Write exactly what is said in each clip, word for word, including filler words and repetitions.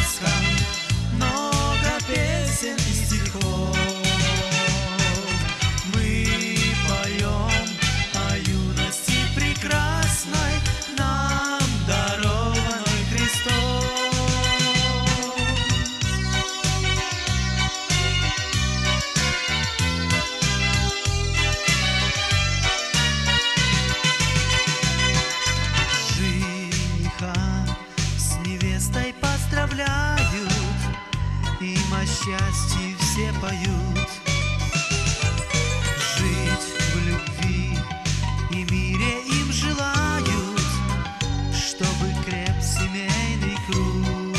христианском много песен и стихов. Мы поем о юности прекрасной, нам дарованной Христом. Невестой поздравляют, им о счастье все поют. Жить в любви и мире им желают, чтобы креп семейный круг.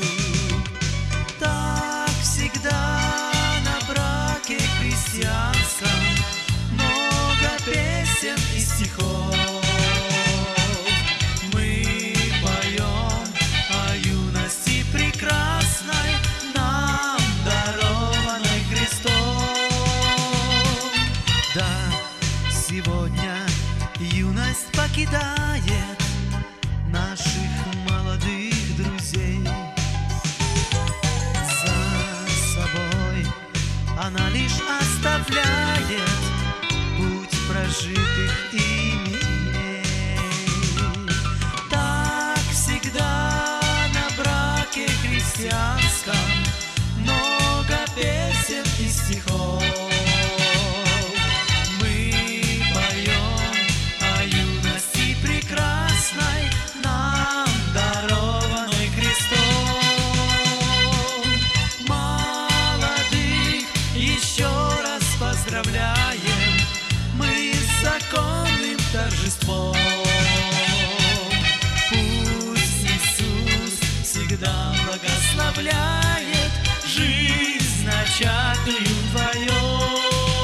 Так всегда на браке христианском много песен и стихов. Сегодня юность покидает наших молодых друзей. За собой она лишь оставляет путь прожитых ими дней. Так всегда на браке христианском много песен и стихов. Поздравляем мы с законным торжеством. Пусть Иисус всегда благословляет жизнь, начатую вдвоем.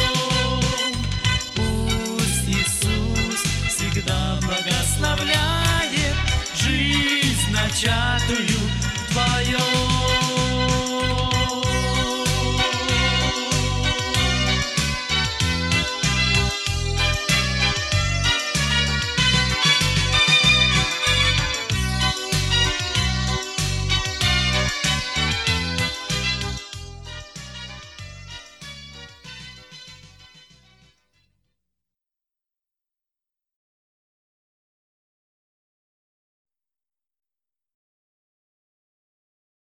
Пусть Иисус всегда благословляет жизнь, начатую вдвоем.